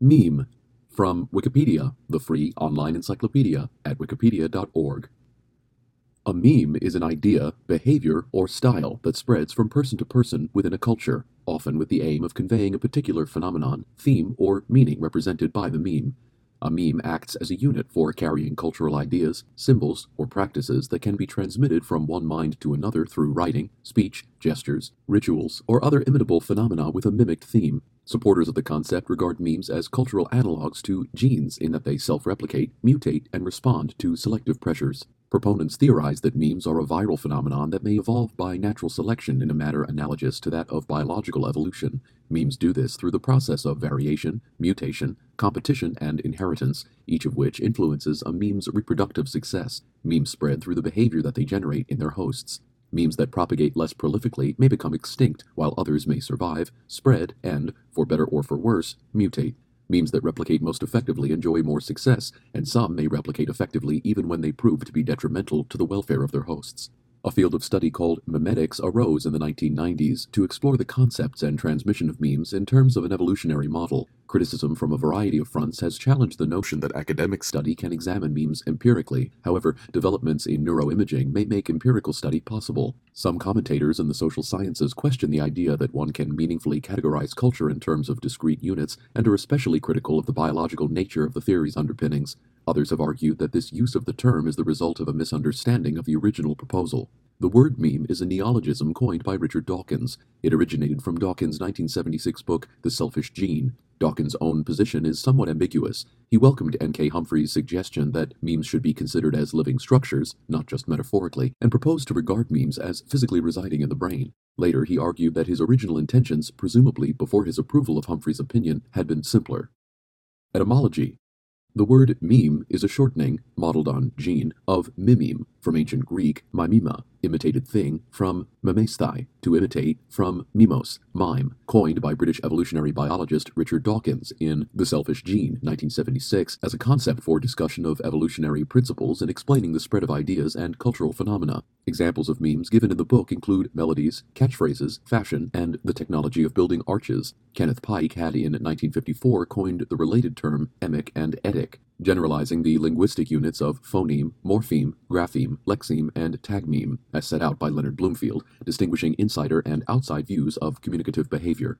Meme, from Wikipedia, the free online encyclopedia at wikipedia.org. A meme is an idea, behavior, or style that spreads from person to person within a culture, often with the aim of conveying a particular phenomenon, theme, or meaning represented by the meme. A meme acts as a unit for carrying cultural ideas, symbols, or practices that can be transmitted from one mind to another through writing, speech, gestures, rituals, or other imitable phenomena with a mimicked theme. Supporters of the concept regard memes as cultural analogs to genes in that they self-replicate, mutate, and respond to selective pressures. Proponents theorize that memes are a viral phenomenon that may evolve by natural selection in a manner analogous to that of biological evolution. Memes do this through the process of variation, mutation, competition, and inheritance, each of which influences a meme's reproductive success. Memes spread through the behavior that they generate in their hosts. Memes that propagate less prolifically may become extinct, while others may survive, spread, and, for better or for worse, mutate. Memes that replicate most effectively enjoy more success, and some may replicate effectively even when they prove to be detrimental to the welfare of their hosts. A field of study called memetics arose in the 1990s to explore the concepts and transmission of memes in terms of an evolutionary model. Criticism from a variety of fronts has challenged the notion that academic study can examine memes empirically. However, developments in neuroimaging may make empirical study possible. Some commentators in the social sciences question the idea that one can meaningfully categorize culture in terms of discrete units, and are especially critical of the biological nature of the theory's underpinnings. Others have argued that this use of the term is the result of a misunderstanding of the original proposal. The word meme is a neologism coined by Richard Dawkins. It originated from Dawkins' 1976 book, The Selfish Gene. Dawkins' own position is somewhat ambiguous. He welcomed N.K. Humphrey's suggestion that memes should be considered as living structures, not just metaphorically, and proposed to regard memes as physically residing in the brain. Later, he argued that his original intentions, presumably before his approval of Humphrey's opinion, had been simpler. Etymology. The word meme is a shortening, modeled on gene, of mimeme, from ancient Greek mimema, imitated thing, from memesthai, to imitate, from mimos, mime, coined by British evolutionary biologist Richard Dawkins in The Selfish Gene, 1976, as a concept for discussion of evolutionary principles and explaining the spread of ideas and cultural phenomena. Examples of memes given in the book include melodies, catchphrases, fashion, and the technology of building arches. Kenneth Pike had in 1954 coined the related term emic and etic, generalizing the linguistic units of phoneme, morpheme, grapheme, lexeme, and tagmeme, as set out by Leonard Bloomfield, distinguishing insider and outside views of communicative behavior.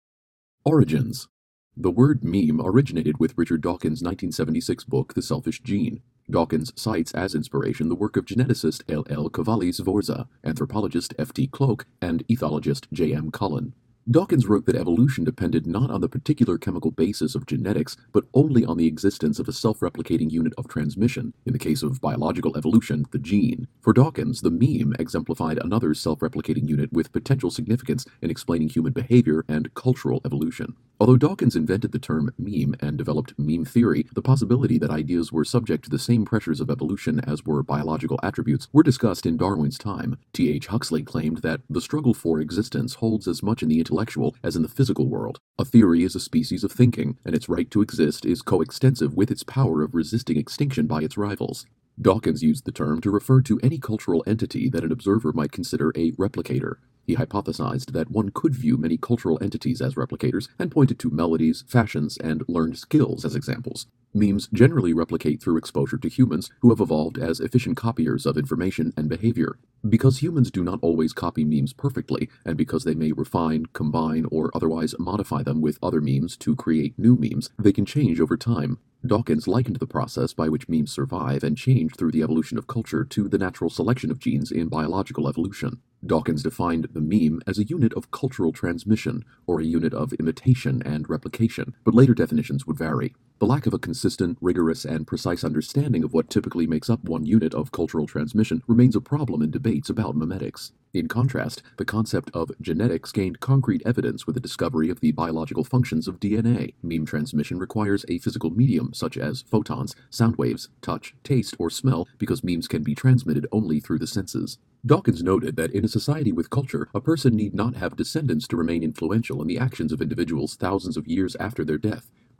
Origins. The word meme originated with Richard Dawkins' 1976 book, The Selfish Gene. Dawkins cites as inspiration the work of geneticist L. L. Cavalli-Sforza, anthropologist F. T. Cloak, and ethologist J. M. Cullen. Dawkins wrote that evolution depended not on the particular chemical basis of genetics, but only on the existence of a self-replicating unit of transmission, in the case of biological evolution, the gene. For Dawkins, the meme exemplified another self-replicating unit with potential significance in explaining human behavior and cultural evolution. Although Dawkins invented the term meme and developed meme theory, the possibility that ideas were subject to the same pressures of evolution as were biological attributes were discussed in Darwin's time. T. H. Huxley claimed that the struggle for existence holds as much in the intellectual as in the physical world. A theory is a species of thinking, and its right to exist is coextensive with its power of resisting extinction by its rivals. Dawkins used the term to refer to any cultural entity that an observer might consider a replicator. He hypothesized that one could view many cultural entities as replicators and pointed to melodies, fashions, and learned skills as examples. Memes generally replicate through exposure to humans who have evolved as efficient copiers of information and behavior. Because humans do not always copy memes perfectly, and because they may refine, combine, or otherwise modify them with other memes to create new memes, they can change over time. Dawkins likened the process by which memes survive and change through the evolution of culture to the natural selection of genes in biological evolution. Dawkins defined the meme as a unit of cultural transmission, or a unit of imitation and replication, but later definitions would vary. The lack of a consistent, rigorous, and precise understanding of what typically makes up one unit of cultural transmission remains a problem in debates about memetics. In contrast, the concept of genetics gained concrete evidence with the discovery of the biological functions of DNA. Meme transmission requires a physical medium such as photons, sound waves, touch, taste, or smell because memes can be transmitted only through the senses. Dawkins noted that in a society with culture, a person need not have descendants to remain influential in the actions of individuals thousands of years after their death. Quote,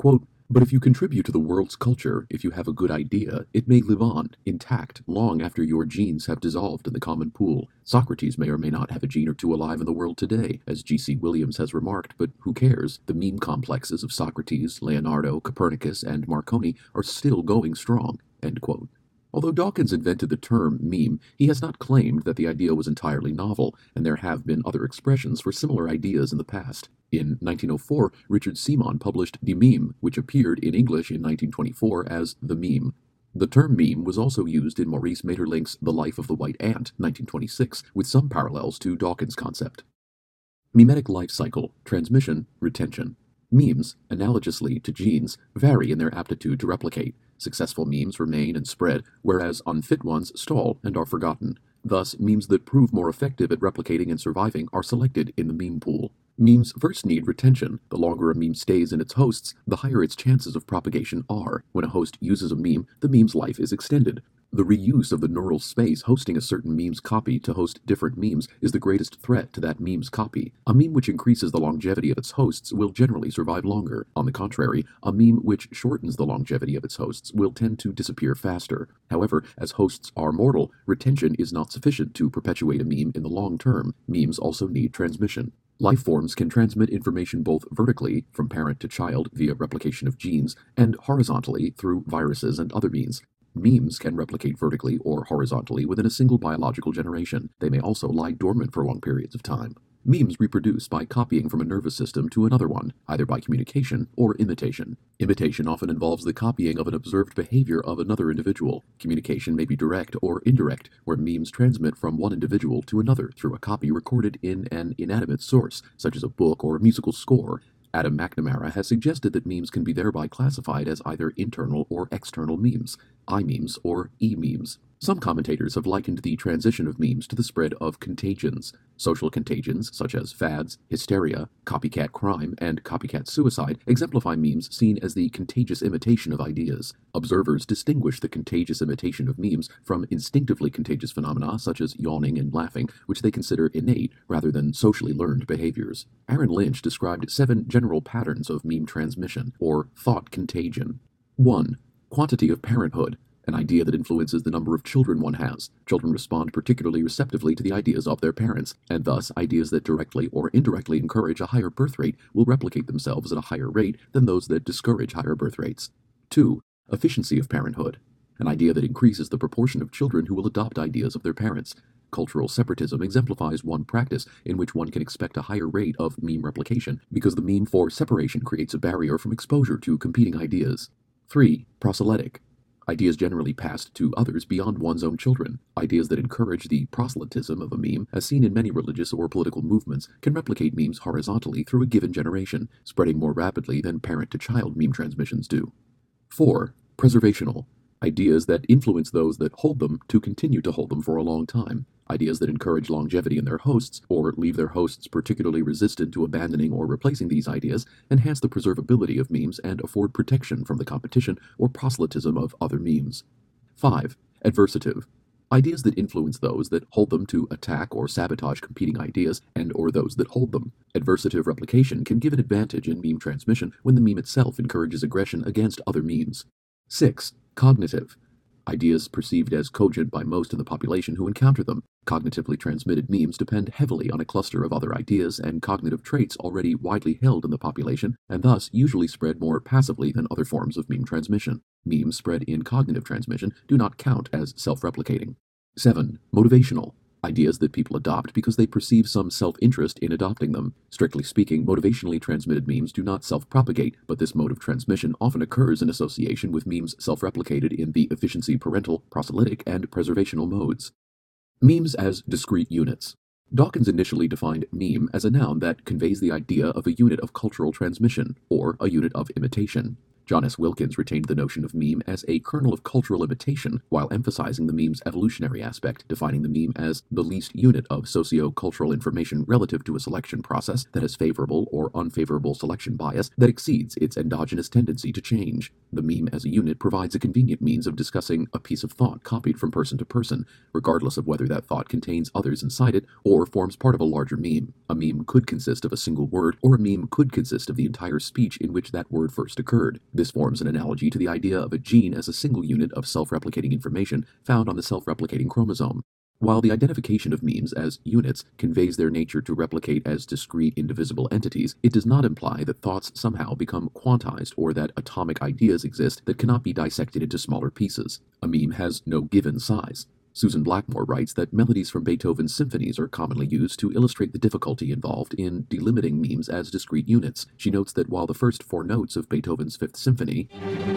But if you contribute to the world's culture, if you have a good idea, it may live on, intact, long after your genes have dissolved in the common pool. Socrates may or may not have a gene or two alive in the world today, as G.C. Williams has remarked, but who cares? The meme complexes of Socrates, Leonardo, Copernicus, and Marconi are still going strong. End quote. Although Dawkins invented the term meme, he has not claimed that the idea was entirely novel, and there have been other expressions for similar ideas in the past. In 1904, Richard Simon published The Meme, which appeared in English in 1924 as The Meme. The term meme was also used in Maurice Maeterlinck's The Life of the White Ant, 1926, with some parallels to Dawkins' concept. Memetic life cycle, transmission, retention. Memes, analogously to genes, vary in their aptitude to replicate. Successful memes remain and spread, whereas unfit ones stall and are forgotten. Thus, memes that prove more effective at replicating and surviving are selected in the meme pool. Memes first need retention. The longer a meme stays in its hosts, the higher its chances of propagation are. When a host uses a meme, the meme's life is extended. The reuse of the neural space hosting a certain meme's copy to host different memes is the greatest threat to that meme's copy. A meme which increases the longevity of its hosts will generally survive longer. On the contrary, a meme which shortens the longevity of its hosts will tend to disappear faster. However, as hosts are mortal, retention is not sufficient to perpetuate a meme in the long term. Memes also need transmission. Life forms can transmit information both vertically, from parent to child via replication of genes, and horizontally through viruses and other means. Memes can replicate vertically or horizontally within a single biological generation. They may also lie dormant for long periods of time. Memes reproduce by copying from a nervous system to another one, either by communication or imitation. Imitation often involves the copying of an observed behavior of another individual. Communication may be direct or indirect, where memes transmit from one individual to another through a copy recorded in an inanimate source, such as a book or a musical score. Adam McNamara has suggested that memes can be thereby classified as either internal or external memes, I-memes or E-memes. Some commentators have likened the transition of memes to the spread of contagions. Social contagions, such as fads, hysteria, copycat crime, and copycat suicide, exemplify memes seen as the contagious imitation of ideas. Observers distinguish the contagious imitation of memes from instinctively contagious phenomena such as yawning and laughing, which they consider innate rather than socially learned behaviors. Aaron Lynch described 7 general patterns of meme transmission, or thought contagion. 1. Quantity of parenthood. An idea that influences the number of children one has. Children respond particularly receptively to the ideas of their parents, and thus ideas that directly or indirectly encourage a higher birth rate will replicate themselves at a higher rate than those that discourage higher birth rates. 2. Efficiency of parenthood. An idea that increases the proportion of children who will adopt ideas of their parents. Cultural separatism exemplifies one practice in which one can expect a higher rate of meme replication because the meme for separation creates a barrier from exposure to competing ideas. 3. Proselytic. Ideas generally passed to others beyond one's own children. Ideas that encourage the proselytism of a meme, as seen in many religious or political movements, can replicate memes horizontally through a given generation, spreading more rapidly than parent-to-child meme transmissions do. 4. Preservational. Ideas that influence those that hold them to continue to hold them for a long time. Ideas that encourage longevity in their hosts, or leave their hosts particularly resistant to abandoning or replacing these ideas, enhance the preservability of memes and afford protection from the competition or proselytism of other memes. 5. Adversative. Ideas that influence those that hold them to attack or sabotage competing ideas and or those that hold them. Adversative replication can give an advantage in meme transmission when the meme itself encourages aggression against other memes. 6. Cognitive. Ideas perceived as cogent by most in the population who encounter them. Cognitively transmitted memes depend heavily on a cluster of other ideas and cognitive traits already widely held in the population, and thus usually spread more passively than other forms of meme transmission. Memes spread in cognitive transmission do not count as self-replicating. 7. Motivational. Ideas that people adopt because they perceive some self-interest in adopting them. Strictly speaking, motivationally transmitted memes do not self-propagate, but this mode of transmission often occurs in association with memes self-replicated in the efficiency parental, proselytic, and preservational modes. Memes as discrete units. Dawkins initially defined meme as a noun that conveys the idea of a unit of cultural transmission, or a unit of imitation. John S. Wilkins retained the notion of meme as a kernel of cultural imitation while emphasizing the meme's evolutionary aspect, defining the meme as the least unit of socio-cultural information relative to a selection process that has favorable or unfavorable selection bias that exceeds its endogenous tendency to change. The meme as a unit provides a convenient means of discussing a piece of thought copied from person to person, regardless of whether that thought contains others inside it or forms part of a larger meme. A meme could consist of a single word, or a meme could consist of the entire speech in which that word first occurred. This forms an analogy to the idea of a gene as a single unit of self-replicating information found on the self-replicating chromosome. While the identification of memes as units conveys their nature to replicate as discrete, indivisible entities, it does not imply that thoughts somehow become quantized or that atomic ideas exist that cannot be dissected into smaller pieces. A meme has no given size. Susan Blackmore writes that melodies from Beethoven's symphonies are commonly used to illustrate the difficulty involved in delimiting memes as discrete units. She notes that while the first 4 notes of Beethoven's Fifth Symphony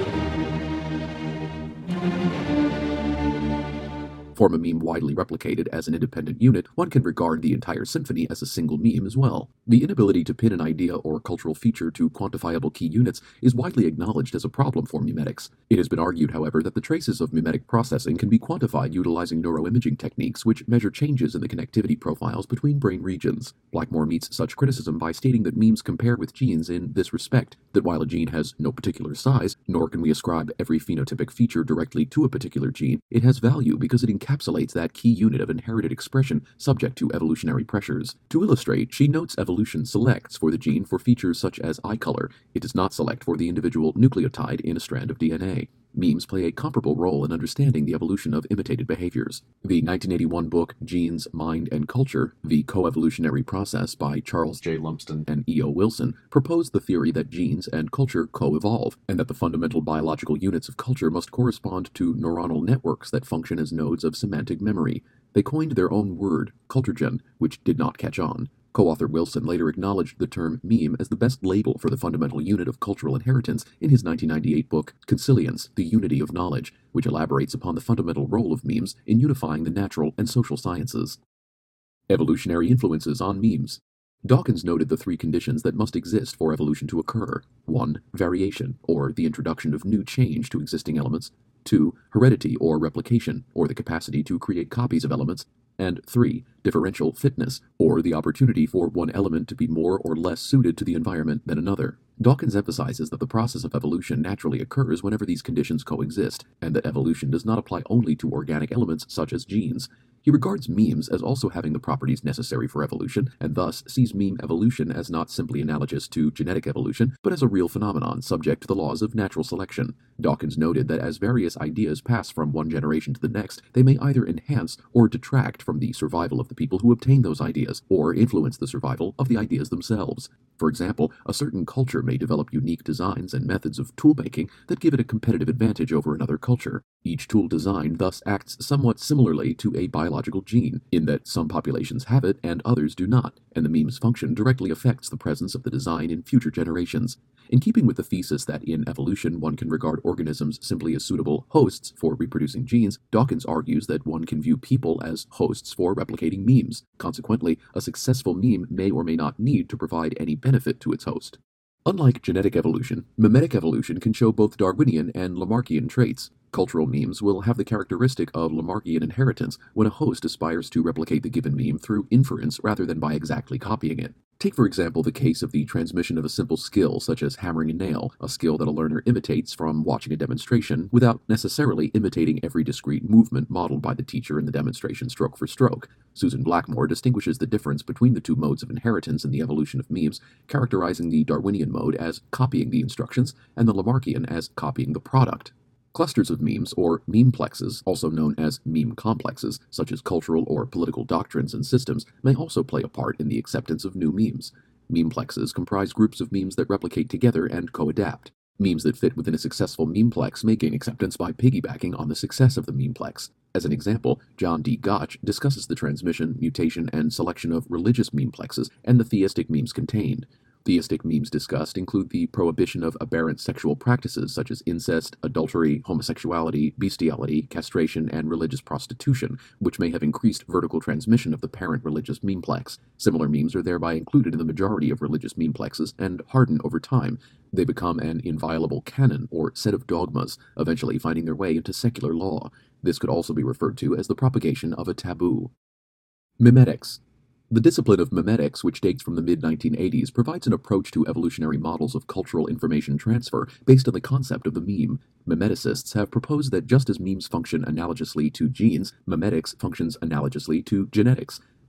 form a meme widely replicated as an independent unit, one can regard the entire symphony as a single meme as well. The inability to pin an idea or cultural feature to quantifiable key units is widely acknowledged as a problem for memetics. It has been argued, however, that the traces of memetic processing can be quantified utilizing neuroimaging techniques which measure changes in the connectivity profiles between brain regions. Blackmore meets such criticism by stating that memes compare with genes in this respect, that while a gene has no particular size, nor can we ascribe every phenotypic feature directly to a particular gene, it has value because it encapsulates that key unit of inherited expression subject to evolutionary pressures. To illustrate, she notes evolution selects for the gene for features such as eye color. It does not select for the individual nucleotide in a strand of DNA. Memes play a comparable role in understanding the evolution of imitated behaviors. The 1981 book Genes, Mind, and Culture, The Coevolutionary Process by Charles J. Lumsden and E. O. Wilson proposed the theory that genes and culture co-evolve, and that the fundamental biological units of culture must correspond to neuronal networks that function as nodes of semantic memory. They coined their own word, culturegen, which did not catch on. Co-author Wilson later acknowledged the term meme as the best label for the fundamental unit of cultural inheritance in his 1998 book Consilience, The Unity of Knowledge, which elaborates upon the fundamental role of memes in unifying the natural and social sciences. Evolutionary influences on memes. Dawkins noted the 3 conditions that must exist for evolution to occur. 1. Variation, or the introduction of new change to existing elements. 2. Heredity or replication, or the capacity to create copies of elements. And 3. Differential fitness, or the opportunity for one element to be more or less suited to the environment than another. Dawkins emphasizes that the process of evolution naturally occurs whenever these conditions coexist, and that evolution does not apply only to organic elements such as genes. He regards memes as also having the properties necessary for evolution, and thus sees meme evolution as not simply analogous to genetic evolution, but as a real phenomenon subject to the laws of natural selection. Dawkins noted that as various ideas pass from one generation to the next, they may either enhance or detract from the survival of the people who obtain those ideas, or influence the survival of the ideas themselves. For example, a certain culture may develop unique designs and methods of tool-making that give it a competitive advantage over another culture. Each tool design thus acts somewhat similarly to a biological gene, in that some populations have it and others do not, and the meme's function directly affects the presence of the design in future generations. In keeping with the thesis that in evolution one can regard organisms simply as suitable hosts for reproducing genes, Dawkins argues that one can view people as hosts for replicating memes. Consequently, a successful meme may or may not need to provide any benefit to its host. Unlike genetic evolution, memetic evolution can show both Darwinian and Lamarckian traits. Cultural memes will have the characteristic of Lamarckian inheritance when a host aspires to replicate the given meme through inference rather than by exactly copying it. Take, for example, the case of the transmission of a simple skill such as hammering a nail, a skill that a learner imitates from watching a demonstration without necessarily imitating every discrete movement modeled by the teacher in the demonstration stroke for stroke. Susan Blackmore distinguishes the difference between the 2 modes of inheritance in the evolution of memes, characterizing the Darwinian mode as copying the instructions and the Lamarckian as copying the product. Clusters of memes, or memeplexes, also known as meme complexes, such as cultural or political doctrines and systems, may also play a part in the acceptance of new memes. Memeplexes comprise groups of memes that replicate together and co-adapt. Memes that fit within a successful memeplex may gain acceptance by piggybacking on the success of the memeplex. As an example, John D. Gotch discusses the transmission, mutation, and selection of religious memeplexes and the theistic memes contained. Theistic memes discussed include the prohibition of aberrant sexual practices such as incest, adultery, homosexuality, bestiality, castration, and religious prostitution, which may have increased vertical transmission of the parent religious memeplex. Similar memes are thereby included in the majority of religious memeplexes and harden over time. They become an inviolable canon or set of dogmas, eventually finding their way into secular law. This could also be referred to as the propagation of a taboo. Memetics. The discipline of memetics, which dates from the mid-1980s, provides an approach to evolutionary models of cultural information transfer based on the concept of the meme. Memeticists have proposed that just as memes function analogously to genes, memetics functions analogously to genetics.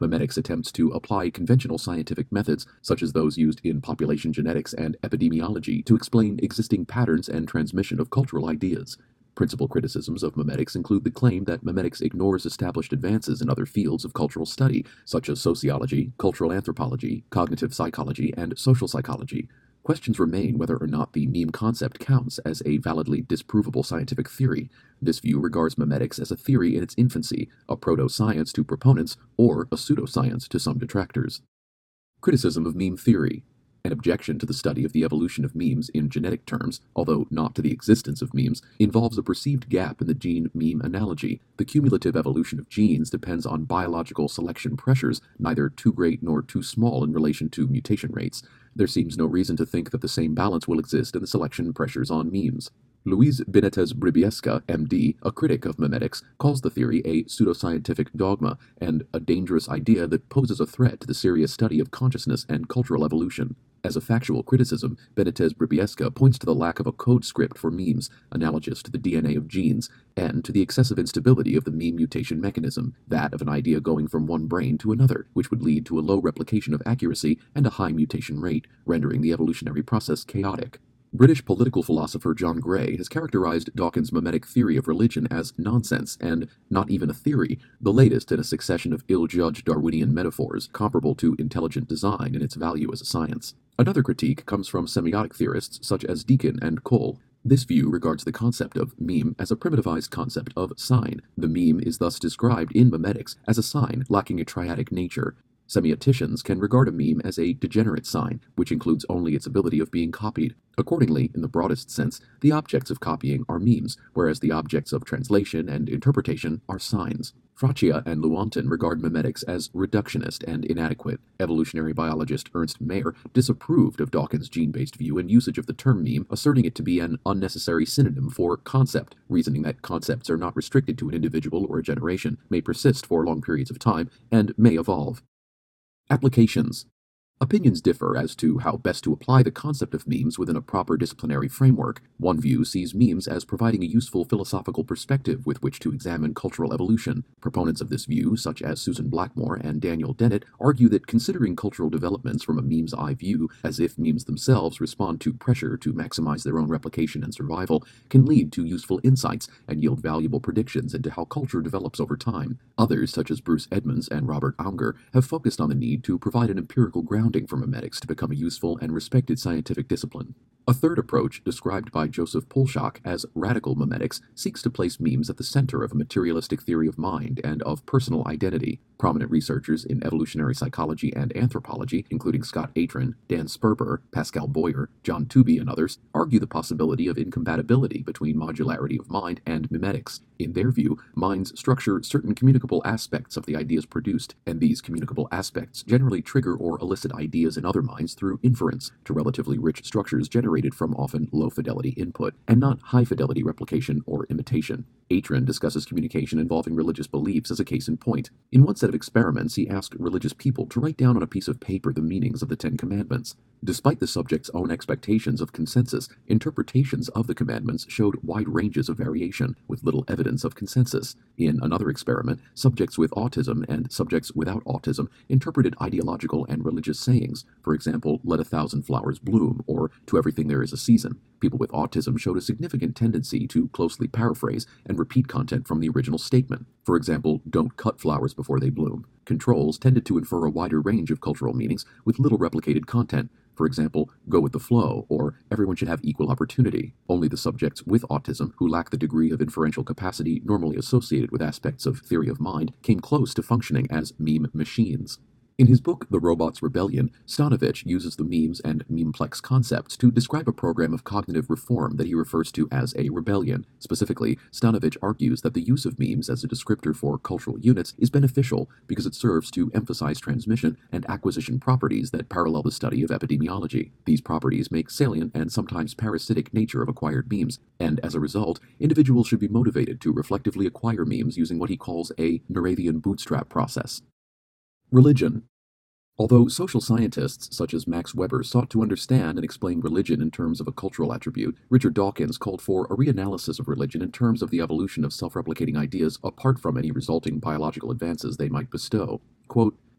Memetics attempts to apply conventional scientific methods, such as those used in population genetics and epidemiology, to explain existing patterns and transmission of cultural ideas. Principal criticisms of memetics include the claim that memetics ignores established advances in other fields of cultural study, such as sociology, cultural anthropology, cognitive psychology, and social psychology. Questions remain whether or not the meme concept counts as a validly disprovable scientific theory. This view regards memetics as a theory in its infancy, a proto-science to proponents, or a pseudoscience to some detractors. Criticism of meme theory. An objection to the study of the evolution of memes in genetic terms, although not to the existence of memes, involves a perceived gap in the gene-meme analogy. The cumulative evolution of genes depends on biological selection pressures, neither too great nor too small in relation to mutation rates. There seems no reason to think that the same balance will exist in the selection pressures on memes. Luis Benitez Bribiesca, MD, a critic of memetics, calls the theory a pseudoscientific dogma and a dangerous idea that poses a threat to the serious study of consciousness and cultural evolution. As a factual criticism, Benitez Bribiesca points to the lack of a code script for memes, analogous to the DNA of genes, and to the excessive instability of the meme mutation mechanism, that of an idea going from one brain to another, which would lead to a low replication of accuracy and a high mutation rate, rendering the evolutionary process chaotic. British political philosopher John Gray has characterized Dawkins' memetic theory of religion as nonsense and not even a theory, the latest in a succession of ill-judged Darwinian metaphors comparable to intelligent design in its value as a science. Another critique comes from semiotic theorists such as Deakin and Cole. This view regards the concept of meme as a primitivized concept of sign. The meme is thus described in memetics as a sign lacking a triadic nature. Semioticians can regard a meme as a degenerate sign, which includes only its ability of being copied. Accordingly, in the broadest sense, the objects of copying are memes, whereas the objects of translation and interpretation are signs. Fraccia and Lewontin regard memetics as reductionist and inadequate. Evolutionary biologist Ernst Mayr disapproved of Dawkins' gene-based view and usage of the term meme, asserting it to be an unnecessary synonym for concept, reasoning that concepts are not restricted to an individual or a generation, may persist for long periods of time, and may evolve. Applications. Opinions differ as to how best to apply the concept of memes within a proper disciplinary framework. One view sees memes as providing a useful philosophical perspective with which to examine cultural evolution. Proponents of this view, such as Susan Blackmore and Daniel Dennett, argue that considering cultural developments from a meme's eye view, as if memes themselves respond to pressure to maximize their own replication and survival, can lead to useful insights and yield valuable predictions into how culture develops over time. Others, such as Bruce Edmonds and Robert Aunger, have focused on the need to provide an empirical grounding for memetics to become a useful and respected scientific discipline. A third approach, described by Joseph Polshock as radical memetics, seeks to place memes at the center of a materialistic theory of mind and of personal identity. Prominent researchers in evolutionary psychology and anthropology, including Scott Atran, Dan Sperber, Pascal Boyer, John Tooby, and others, argue the possibility of incompatibility between modularity of mind and memetics. In their view, minds structure certain communicable aspects of the ideas produced, and these communicable aspects generally trigger or elicit ideas in other minds through inference to relatively rich structures generated from often low-fidelity input, and not high-fidelity replication or imitation. Atran discusses communication involving religious beliefs as a case in point. In one set of experiments, he asked religious people to write down on a piece of paper the meanings of the Ten Commandments. Despite the subject's own expectations of consensus, interpretations of the commandments showed wide ranges of variation, with little evidence of consensus. In another experiment, subjects with autism and subjects without autism interpreted ideological and religious sayings. For example, let 1,000 flowers bloom, or to everything there is a season. People with autism showed a significant tendency to closely paraphrase and repeat content from the original statement. For example, don't cut flowers before they bloom. Controls tended to infer a wider range of cultural meanings with little replicated content. For example, go with the flow, or everyone should have equal opportunity. Only the subjects with autism, who lack the degree of inferential capacity normally associated with aspects of theory of mind, came close to functioning as meme machines. In his book The Robot's Rebellion, Stanovich uses the memes and memeplex concepts to describe a program of cognitive reform that he refers to as a rebellion. Specifically, Stanovich argues that the use of memes as a descriptor for cultural units is beneficial because it serves to emphasize transmission and acquisition properties that parallel the study of epidemiology. These properties make salient and sometimes parasitic nature of acquired memes, and as a result, individuals should be motivated to reflectively acquire memes using what he calls a Naravian bootstrap process. Religion. Although social scientists such as Max Weber sought to understand and explain religion in terms of a cultural attribute, Richard Dawkins called for a reanalysis of religion in terms of the evolution of self-replicating ideas apart from any resulting biological advances they might bestow. Quote,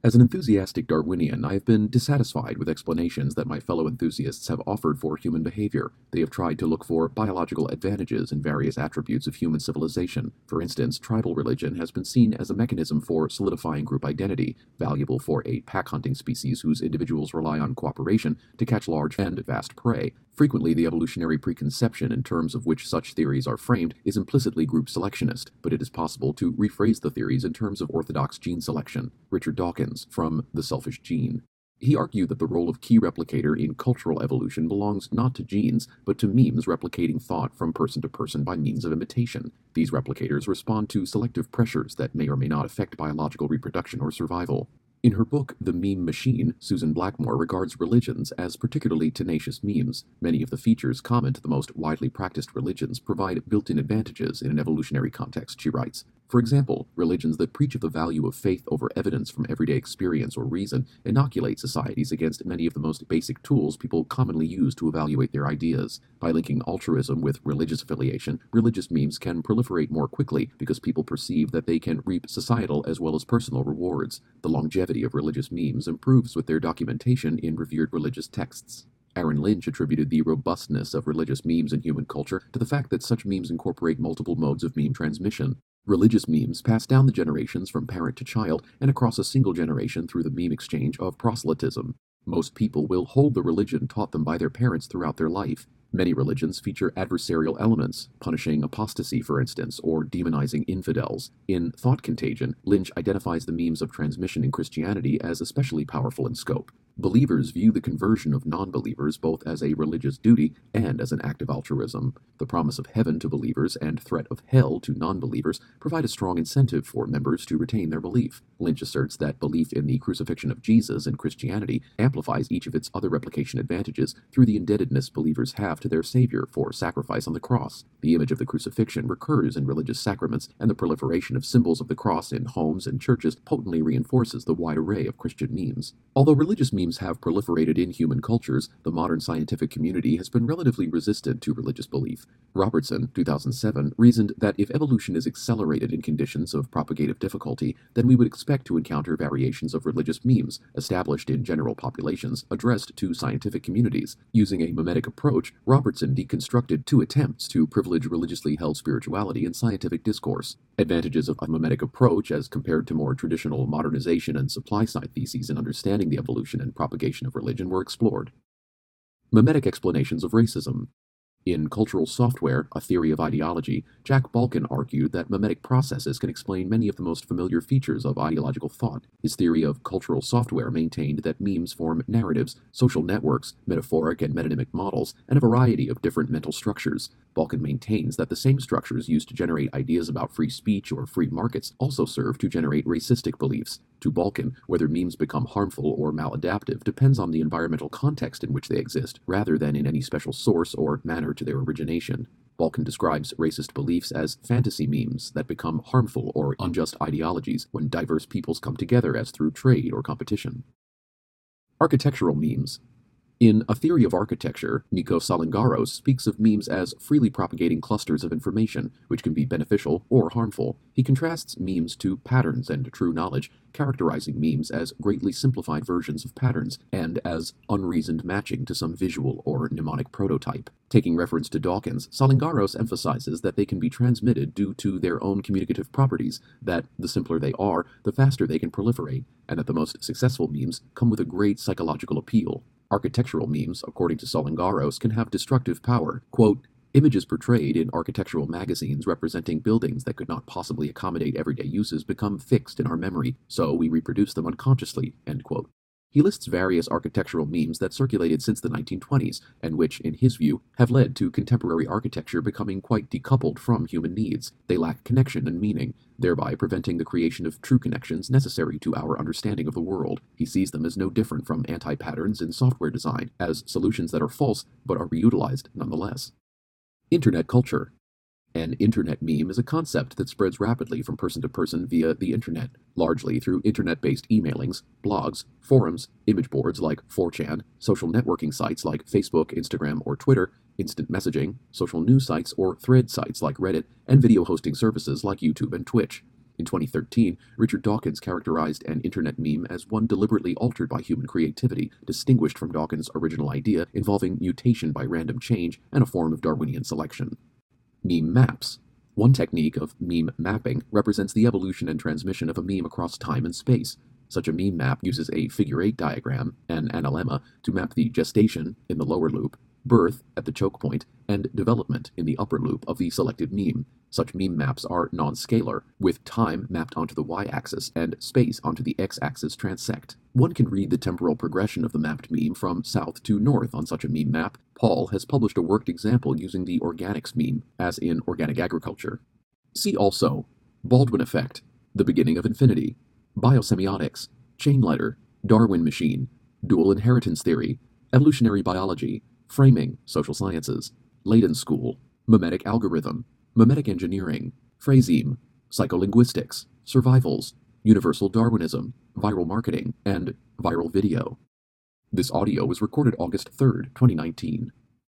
As an enthusiastic Darwinian, I have been dissatisfied with explanations that my fellow enthusiasts have offered for human behavior. They have tried to look for biological advantages in various attributes of human civilization. For instance, tribal religion has been seen as a mechanism for solidifying group identity, valuable for a pack-hunting species whose individuals rely on cooperation to catch large and vast prey. Frequently, the evolutionary preconception in terms of which such theories are framed is implicitly group selectionist, but it is possible to rephrase the theories in terms of orthodox gene selection. Richard Dawkins, from The Selfish Gene. He argued that the role of key replicator in cultural evolution belongs not to genes, but to memes replicating thought from person to person by means of imitation. These replicators respond to selective pressures that may or may not affect biological reproduction or survival. In her book, The Meme Machine, Susan Blackmore regards religions as particularly tenacious memes. Many of the features common to the most widely practiced religions provide built-in advantages in an evolutionary context, she writes. For example, religions that preach of the value of faith over evidence from everyday experience or reason inoculate societies against many of the most basic tools people commonly use to evaluate their ideas. By linking altruism with religious affiliation, religious memes can proliferate more quickly because people perceive that they can reap societal as well as personal rewards. The longevity of religious memes improves with their documentation in revered religious texts. Aaron Lynch attributed the robustness of religious memes in human culture to the fact that such memes incorporate multiple modes of meme transmission. Religious memes pass down the generations from parent to child and across a single generation through the meme exchange of proselytism. Most people will hold the religion taught them by their parents throughout their life. Many religions feature adversarial elements, punishing apostasy, for instance, or demonizing infidels. In Thought Contagion, Lynch identifies the memes of transmission in Christianity as especially powerful in scope. Believers view the conversion of non-believers both as a religious duty and as an act of altruism. The promise of heaven to believers and threat of hell to non-believers provide a strong incentive for members to retain their belief. Lynch asserts that belief in the crucifixion of Jesus in Christianity amplifies each of its other replication advantages through the indebtedness believers have to their Savior for sacrifice on the cross. The image of the crucifixion recurs in religious sacraments, and the proliferation of symbols of the cross in homes and churches potently reinforces the wide array of Christian memes. Although religious memes have proliferated in human cultures, the modern scientific community has been relatively resistant to religious belief. Robertson, 2007, reasoned that if evolution is accelerated in conditions of propagative difficulty, then we would expect to encounter variations of religious memes established in general populations addressed to scientific communities. Using a mimetic approach, Robertson deconstructed two attempts to privilege religiously held spirituality in scientific discourse. Advantages of a mimetic approach as compared to more traditional modernization and supply-side theses in understanding the evolution and propagation of religion were explored. Mimetic explanations of racism. In Cultural Software, A Theory of Ideology, Jack Balkin argued that mimetic processes can explain many of the most familiar features of ideological thought. His theory of cultural software maintained that memes form narratives, social networks, metaphoric and metonymic models, and a variety of different mental structures. Balkin maintains that the same structures used to generate ideas about free speech or free markets also serve to generate racistic beliefs. To Balkin, whether memes become harmful or maladaptive depends on the environmental context in which they exist, rather than in any special source or manner to their origination. Balkin describes racist beliefs as fantasy memes that become harmful or unjust ideologies when diverse peoples come together as through trade or competition. Architectural memes. In A Theory of Architecture, Nikos Salingaros speaks of memes as freely propagating clusters of information, which can be beneficial or harmful. He contrasts memes to patterns and true knowledge, characterizing memes as greatly simplified versions of patterns, and as unreasoned matching to some visual or mnemonic prototype. Taking reference to Dawkins, Salingaros emphasizes that they can be transmitted due to their own communicative properties, that the simpler they are, the faster they can proliferate, and that the most successful memes come with a great psychological appeal. Architectural memes, according to Salingaros, can have destructive power. Quote, images portrayed in architectural magazines representing buildings that could not possibly accommodate everyday uses become fixed in our memory, so we reproduce them unconsciously, end quote. He lists various architectural memes that circulated since the 1920s, and which, in his view, have led to contemporary architecture becoming quite decoupled from human needs. They lack connection and meaning, thereby preventing the creation of true connections necessary to our understanding of the world. He sees them as no different from anti-patterns in software design, as solutions that are false but are reutilized nonetheless. Internet culture. An internet meme is a concept that spreads rapidly from person to person via the internet, largely through internet-based emailings, blogs, forums, image boards like 4chan, social networking sites like Facebook, Instagram, or Twitter, instant messaging, social news sites or thread sites like Reddit, and video hosting services like YouTube and Twitch. In 2013, Richard Dawkins characterized an internet meme as one deliberately altered by human creativity, distinguished from Dawkins' original idea involving mutation by random change and a form of Darwinian selection. Meme maps. One technique of meme mapping represents the evolution and transmission of a meme across time and space. Such a meme map uses a figure-8 diagram, an analemma, to map the gestation, in the lower loop, birth, at the choke point, and development, in the upper loop, of the selected meme. Such meme maps are non-scalar, with time mapped onto the y-axis and space onto the x-axis transect. One can read the temporal progression of the mapped meme from south to north on such a meme map. Paul has published a worked example using the organics meme, as in organic agriculture. See also Baldwin effect, the beginning of infinity, biosemiotics, chain letter, Darwin machine, dual inheritance theory, evolutionary biology, framing, social sciences, Leiden school, memetic algorithm, memetic engineering, phraseme, psycholinguistics, survivals, universal Darwinism, viral marketing, and viral video. This audio was recorded August 3rd, 2019.